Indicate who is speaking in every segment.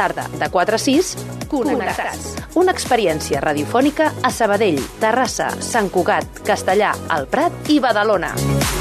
Speaker 1: tarda, de 4 a 6, Connectats. Una experiència radiofònica a Sabadell, Terrassa, Sant Cugat, Castellar, El Prat i Badalona.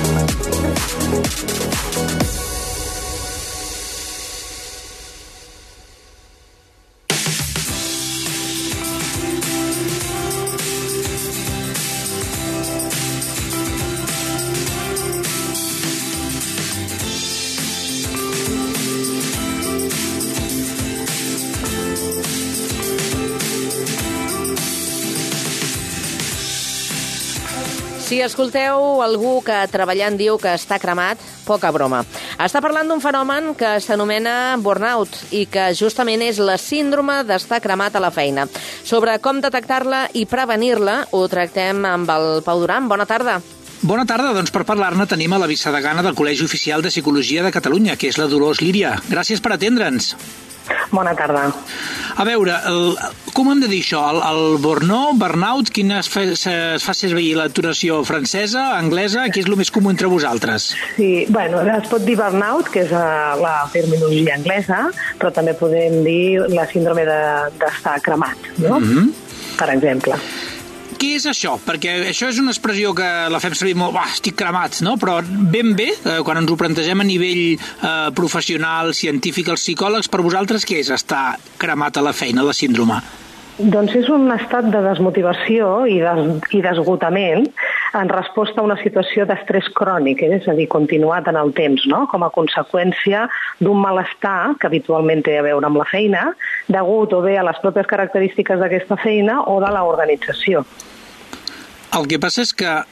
Speaker 1: Si escolteu algú que treballant diu que està cremat, poca broma. Està parlant d'un fenomen que s'anomena burnout i que justament és la síndrome d'estar cremat a la feina. Sobre com detectar-la i prevenir-la ho tractem amb el Pau Duran. Bona tarda.
Speaker 2: Bona tarda, doncs per parlar-ne tenim a la vicedegana del Col·legi Oficial de Psicologia de Catalunya, que és la Dolors Líria. Gràcies per atendre'ns.
Speaker 3: Bona tarda.
Speaker 2: A veure, com hem de dir això? El burnout, quina es fa servir la tonació francesa, anglesa, què és el més comú entre vosaltres?
Speaker 3: Sí, bueno, es pot dir burnout, que és la terminologia anglesa, però també podem dir la síndrome d'estar cremat, no? Per exemple.
Speaker 2: Què és això? Perquè això és una expressió que la fem servir molt, estic cremat, no? Però ben bé, quan ens ho plantegem a nivell professional, científic, els psicòlegs, per vosaltres què és estar cremat a la feina, la síndrome?
Speaker 3: Doncs és un estat de desmotivació i d'esgotament en resposta a una situació d'estrès crònic, és a dir, continuat en el temps, no? Com a conseqüència d'un malestar que habitualment té a veure amb la feina, degut o bé a les pròpies característiques d'aquesta feina o de l'organització.
Speaker 2: El que passa és que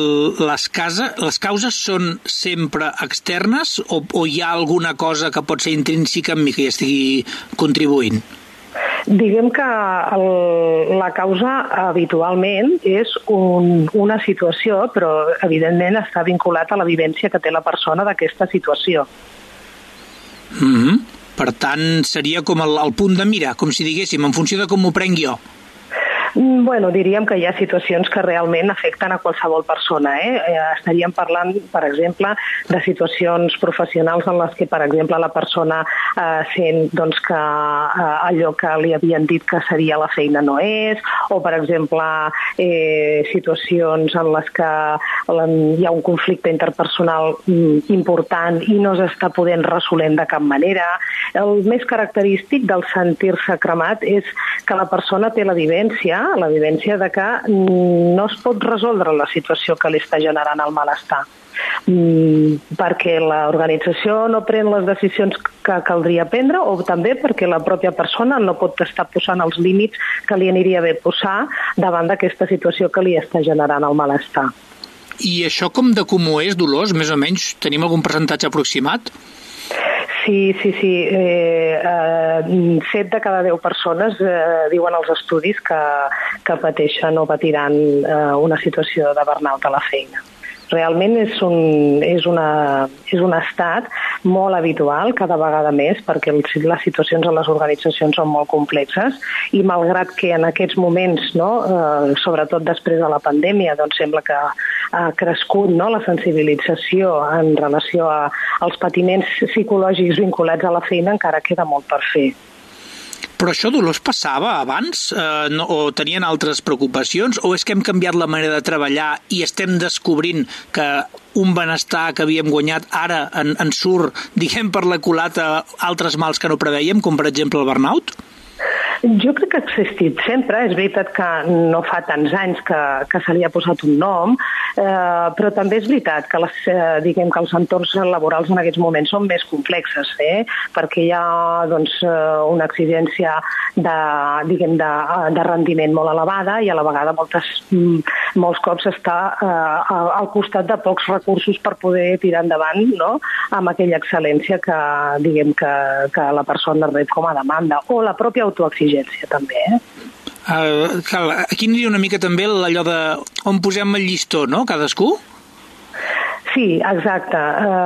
Speaker 2: les causes són sempre externes o hi ha alguna cosa que pot ser intrínseca en mi que hi estigui contribuint?
Speaker 3: Diguem que la causa habitualment és una situació, però evidentment està vinculat a la vivència que té la persona d'aquesta situació.
Speaker 2: Per tant, seria com el punt de mira, com si diguéssim, en funció de com m'ho prenc jo.
Speaker 3: Bueno, diríem que hi ha situacions que realment afecten a qualsevol persona. Estaríem parlant, per exemple, de situacions professionals en les que, per exemple, la persona sent doncs, que allò que li havien dit que seria la feina no és, o, per exemple, situacions en les que hi ha un conflicte interpersonal important i no s'està podent resolent de cap manera. El més característic del sentir-se cremat és que la persona té la vivència de que no es pot resoldre la situació que li està generant el malestar. Perquè l'organització no pren les decisions que caldria prendre o també perquè la pròpia persona no pot estar posant els límits que li aniria bé posar davant d'aquesta situació que li està generant el malestar.
Speaker 2: I això com de comú és, Dolors? Més o menys tenim algun percentatge aproximat?
Speaker 3: Sí. 7 de cada 10 persones diuen als estudis que pateixen o patiran una situació de burnout a la feina. Realment és un estat molt habitual, cada vegada més, perquè les situacions en les organitzacions són molt complexes i malgrat que en aquests moments, sobretot després de la pandèmia, doncs sembla que ha crescut la sensibilització en relació als patiments psicològics vinculats a la feina, encara queda molt per fer.
Speaker 2: Però això, Dolors, passava abans? O tenien altres preocupacions? O és que hem canviat la manera de treballar i estem descobrint que un benestar que havíem guanyat ara en surt, diguem, per la culata altres mals que no preveiem, com per exemple el burnout?
Speaker 3: Jo crec que ha existit sempre. És veritat que no fa tants anys que se li ha posat un nom, però també és veritat que diguem que els entorns laborals en aquests moments són més complexes, perquè hi ha una exigència de rendiment molt elevada i a la vegada molts cops està al costat de pocs recursos per poder tirar endavant, amb aquella excel·lència que la persona rep com a demanda, o la pròpia autoexigència també.
Speaker 2: Aquí aniria una mica també allò de on posem el llistó, no? Cadascú?
Speaker 3: Sí, exacte.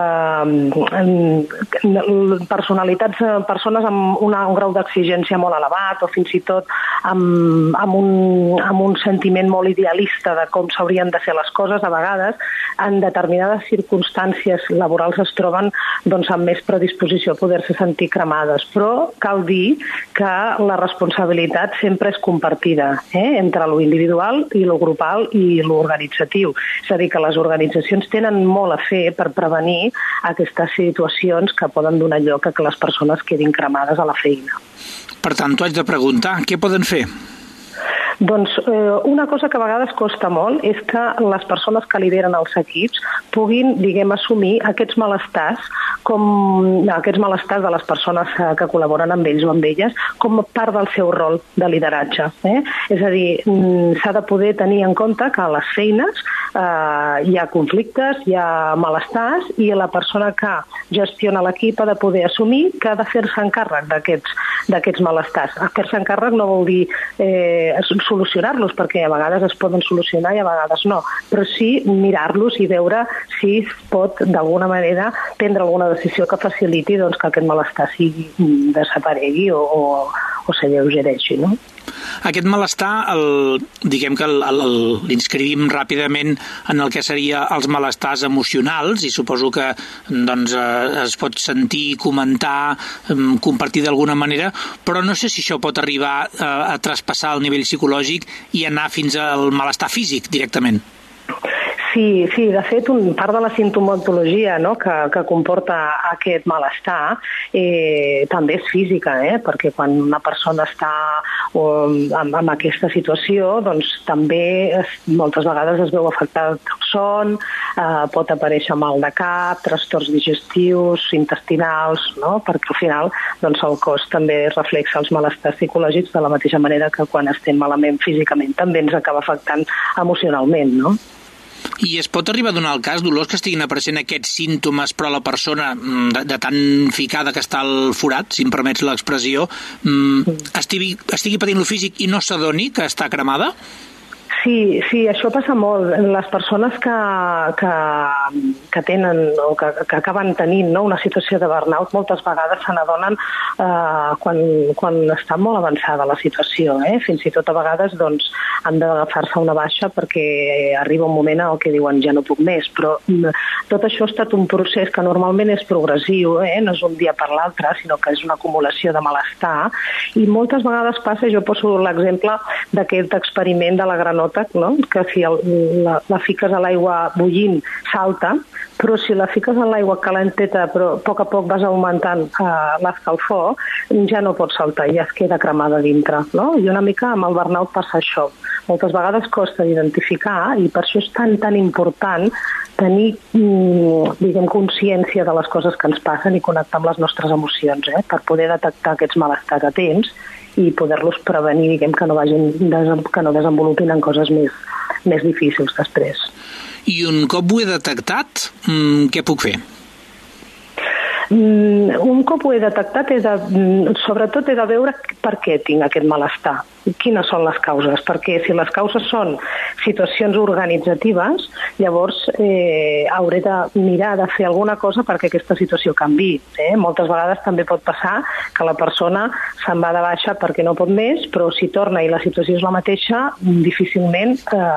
Speaker 3: Persones amb un grau d'exigència molt elevat o fins i tot amb un sentiment molt idealista de com s'haurien de fer les coses, a vegades en determinades circumstàncies laborals es troben amb més predisposició a poder-se sentir cremades. Però cal dir que la responsabilitat sempre és compartida entre lo individual i lo grupal i lo organitzatiu. És a dir, que les organitzacions tenen molt a fer per prevenir aquestes situacions que poden donar lloc a que les persones quedin cremades a la feina.
Speaker 2: Per tant, t'ho haig de preguntar, què poden fer?
Speaker 3: Doncs una cosa que a vegades costa molt és que les persones que lideren els equips puguin, assumir aquests malestars de les persones que col·laboren amb ells o amb elles com a part del seu rol de lideratge. És a dir, s'ha de poder tenir en compte que a les feines hi ha conflictes, hi ha malestars i la persona que gestiona l'equip ha de poder assumir que ha de fer-se encàrrec d'aquests malestars. Fer-se encàrrec no vol dir solucionar-los, perquè a vegades es poden solucionar i a vegades no, però sí mirar-los i veure si es pot d'alguna manera prendre alguna decisió que faciliti que aquest malestar desaparegui o s'alleugereixi, no?
Speaker 2: Aquest malestar, diguem que l'inscrivim ràpidament en el que seria els malestars emocionals i suposo que es pot sentir, comentar, compartir d'alguna manera, però no sé si això pot arribar a traspassar el nivell psicològic i anar fins al malestar físic directament.
Speaker 3: Sí, de fet, part de la sintomatologia que comporta aquest malestar també és física, perquè quan una persona està en aquesta situació, també moltes vegades es veu afectat el son, pot aparèixer mal de cap, trastorns digestius, intestinals, perquè al final el cos també reflexa els malestars psicològics de la mateixa manera que quan estem malament físicament també ens acaba afectant emocionalment, no?
Speaker 2: I es pot arribar a donar el cas, Dolors, que estiguin apareixent aquests símptomes, però la persona de tan ficada que està al forat, si em permets l'expressió, estigui patint lo físic i no s'adoni que està cremada?
Speaker 3: Sí, això passa molt. Les persones que tenen o que acaben tenint una situació de burnout moltes vegades se n'adonen quan està molt avançada la situació. Fins i tot a vegades han d'agafar-se una baixa perquè arriba un moment en què diuen ja no puc més, però tot això ha estat un procés que normalment és progressiu, no és un dia per l'altre, sinó que és una acumulació de malestar i moltes vegades passa, jo poso l'exemple d'aquest experiment de la granota, que si la fiques a l'aigua bullint salta, però si la fiques en l'aigua calenteta però a poc vas augmentant l'escalfor, ja no pot saltar, ja es queda cremada dintre. I una mica amb el burnout passa això. Moltes vegades costa d'identificar i per això és tan important tenir consciència de les coses que ens passen i connectar amb les nostres emocions per poder detectar aquests malestars a temps i poder-los prevenir, que no desenvolupin en coses més difícils després.
Speaker 2: I un cop ho he detectat, què puc fer?
Speaker 3: Un cop ho he detectat, sobretot he de veure per què tinc aquest malestar. Quines són les causes? Perquè si les causes són situacions organitzatives, llavors hauré de mirar de fer alguna cosa perquè aquesta situació canviï. Moltes vegades també pot passar que la persona se'n va de baixa perquè no pot més, però si torna i la situació és la mateixa, difícilment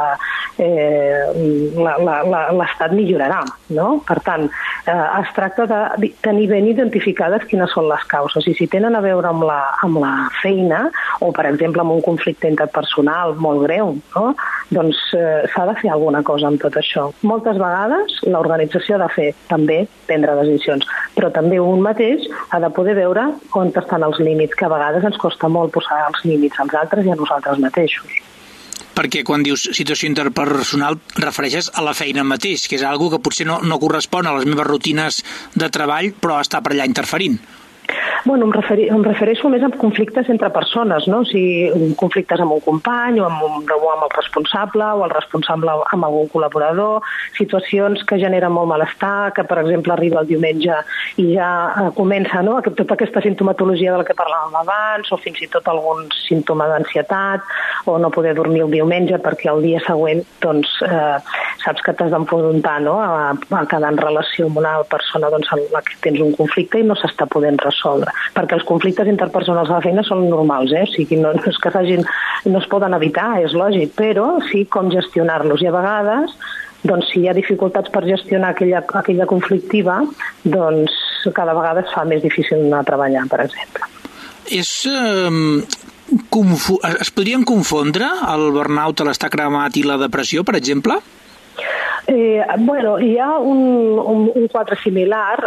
Speaker 3: l'estat millorarà. Per tant, es tracta de tenir ben identificades quines són les causes i si tenen a veure amb la feina o, per exemple, amb un conflicte interpersonal molt greu, doncs s'ha de fer alguna cosa amb tot això. Moltes vegades l'organització ha de fer també prendre decisions, però també un mateix ha de poder veure on estan els límits, que a vegades ens costa molt posar els límits als altres i a nosaltres mateixos.
Speaker 2: Perquè quan dius situació interpersonal refereixes a la feina mateix, que és algo que potser no correspon a les meves rutines de treball, però està per allà interferint.
Speaker 3: Bueno, em refereixo més a conflictes entre persones, no? O sigui, conflictes amb un company o amb el responsable o el responsable amb algun col·laborador, situacions que generen molt malestar, que per exemple arriba el diumenge i ja comença, no?, tota aquesta sintomatologia de la que parlàvem abans, o fins i tot algun símptoma d'ansietat, o no poder dormir el diumenge perquè el dia següent doncs, saps que t'has d'enfrontar, no?, a quedar en relació amb una persona doncs, amb la que tens un conflicte i no s'està podent resoldre. Perquè els conflictes interpersonals a la feina són normals, o sigui, no és que no es poden evitar, és lògic, però sí com gestionar-los. I a vegades, doncs, si hi ha dificultats per gestionar aquella conflictiva, doncs cada vegada es fa més difícil anar a treballar, per exemple.
Speaker 2: Es podrien confondre el burnout, l'estar cremat i la depressió, per exemple?
Speaker 3: Bueno, hi ha un quadre similar,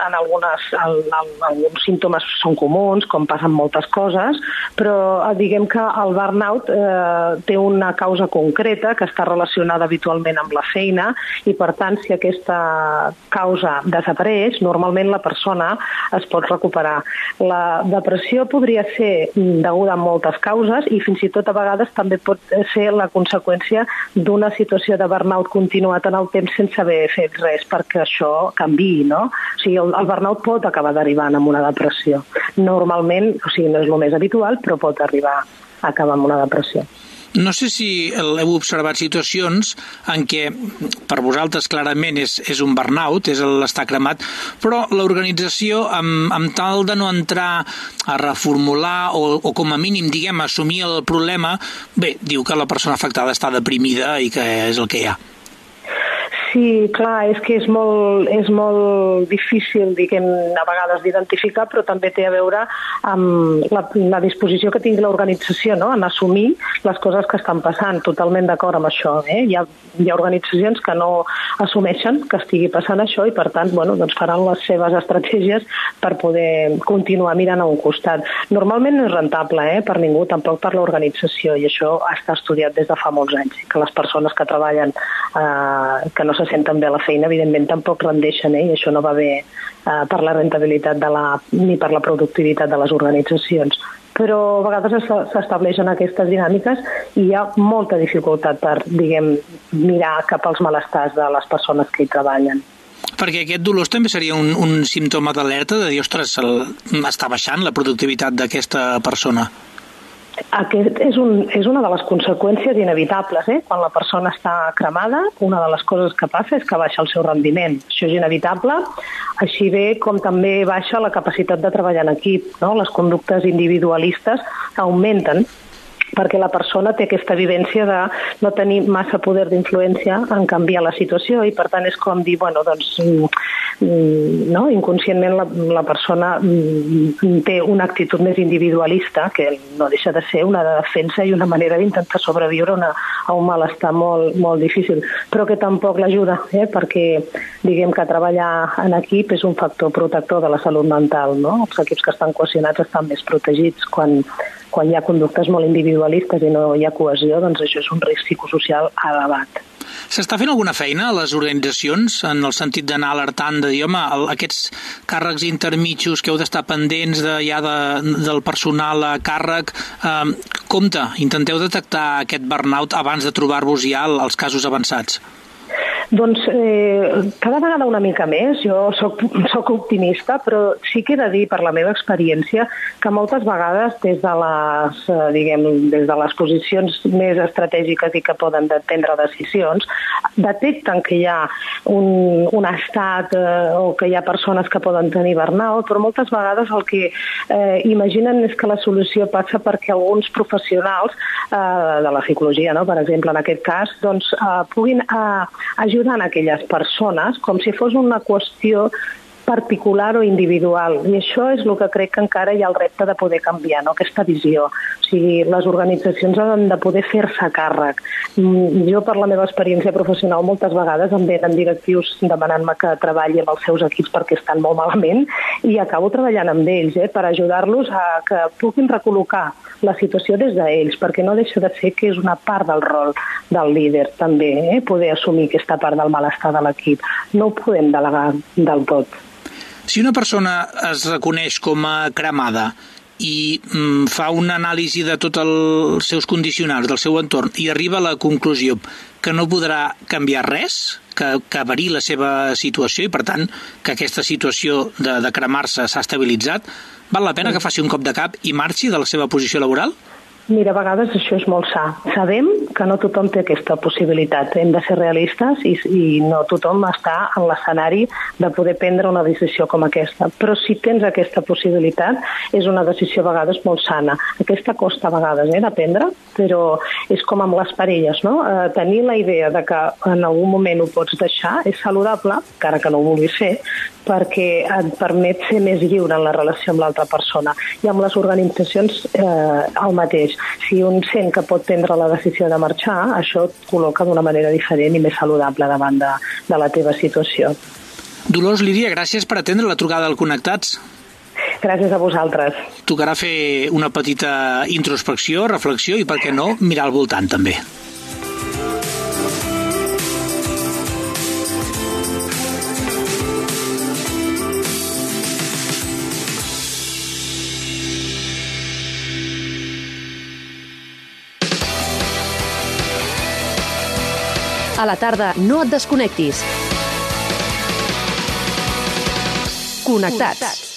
Speaker 3: alguns símptomes són comuns, com passen moltes coses, però diguem que el burnout té una causa concreta que està relacionada habitualment amb la feina i, per tant, si aquesta causa desapareix, normalment la persona es pot recuperar. La depressió podria ser deguda a moltes causes i fins i tot a vegades també pot ser la conseqüència d'una situació de burnout continuat en el temps sense haver fet res perquè això canviï, no? O sigui, el burnout pot acabar derivant en una depressió. Normalment, o sigui, no és el més habitual, però pot arribar a acabar amb una depressió.
Speaker 2: No sé si heu observat situacions en què per vosaltres clarament és un burnout, és l'estar cremat, però l'organització, amb tal de no entrar a reformular o com a mínim, diguem, assumir el problema, bé, diu que la persona afectada està deprimida i que és el que hi ha.
Speaker 3: Sí, clar, és que és molt difícil, diguem, a vegades d'identificar, però també té a veure amb la disposició que tingui l'organització, no?, en assumir les coses que estan passant. Totalment d'acord amb això. Hi ha organitzacions que no assumeixen que estigui passant això i, per tant, bueno, doncs faran les seves estratègies per poder continuar mirant a un costat. Normalment no és rentable per ningú, tampoc per l'organització, i això està estudiat des de fa molts anys, que les persones que treballen que no se senten bé a la feina, evidentment tampoc rendeixen, i això no va bé per la rentabilitat ni per la productivitat de les organitzacions. Però a vegades s'estableixen aquestes dinàmiques i hi ha molta dificultat per, diguem, mirar cap als malestars de les persones que hi treballen.
Speaker 2: Perquè aquest dolor també seria un símptoma d'alerta de dir, ostres, està baixant la productivitat d'aquesta persona.
Speaker 3: Aquest és una de les conseqüències inevitables. Quan la persona està cremada, una de les coses que passa és que baixa el seu rendiment. Això és inevitable, així bé com també baixa la capacitat de treballar en equip, no? Les conductes individualistes augmenten perquè la persona té aquesta vivència de no tenir massa poder d'influència en canviar la situació i, per tant, és com dir, bueno, doncs, no? Inconscientment la persona té una actitud més individualista, que no deixa de ser una defensa i una manera d'intentar sobreviure a un malestar molt, molt difícil, però que tampoc l'ajuda, perquè diguem que treballar en equip és un factor protector de la salut mental, no? Els equips que estan cohesionats estan més protegits quan hi ha conductes molt individualistes i no hi ha cohesió, doncs això és un risc psicosocial elevat.
Speaker 2: S'està fent alguna feina a les organitzacions en el sentit d'anar alertant de dir, home, aquests càrrecs intermitjos que heu d'estar pendents del personal a càrrec, compte, intenteu detectar aquest burnout abans de trobar-vos ja els casos avançats?
Speaker 3: Doncs cada vegada una mica més. Jo soc optimista, però sí que he de dir, per la meva experiència, que moltes vegades des de les posicions més estratègiques i que poden prendre decisions, detecten que hi ha un estat o que hi ha persones que poden tenir burnout, però moltes vegades el que imaginen és que la solució passa perquè alguns professionals de la psicologia, no? Per exemple, en aquest cas, doncs, puguin ajudant aquelles persones com si fos una qüestió particular o individual. I això és el que crec que encara hi ha el repte de poder canviar, no? Aquesta visió. O sigui, les organitzacions han de poder fer-se càrrec. Jo, per la meva experiència professional, moltes vegades em venen directius demanant-me que treballi amb els seus equips perquè estan molt malament i acabo treballant amb ells per ajudar-los a que puguin recol·locar la situació des d'ells, perquè no deixa de ser que és una part del rol del líder també, poder assumir aquesta part del malestar de l'equip. No ho podem delegar del tot.
Speaker 2: Si una persona es reconeix com a cremada i fa una anàlisi de tots els seus condicionants, del seu entorn, i arriba a la conclusió que no podrà canviar res, que varia la seva situació i, per tant, que aquesta situació de cremar-se s'ha estabilitzat, val la pena que faci un cop de cap i marxi de la seva posició laboral?
Speaker 3: Mira, a vegades això és molt sa. Sabem que no tothom té aquesta possibilitat. Hem de ser realistes i no tothom està en l'escenari de poder prendre una decisió com aquesta. Però si tens aquesta possibilitat, és una decisió a vegades molt sana. Aquesta costa a vegades de prendre, però és com amb les parelles, no? Tenir la idea de que en algun moment ho pots deixar és saludable, encara que no ho vulguis fer, perquè et permet ser més lliure en la relació amb l'altra persona. I amb les organitzacions el mateix. Si un sent que pot prendre la decisió de marxar, això et col·loca d'una manera diferent i més saludable davant de la teva situació.
Speaker 2: Dolors Lídia, gràcies per atendre la trucada al Connectats.
Speaker 3: Gràcies a vosaltres.
Speaker 2: Tocarà fer una petita introspecció, reflexió i, per què no, mirar al voltant també.
Speaker 1: A la tarda, no et desconnectis. Connectats.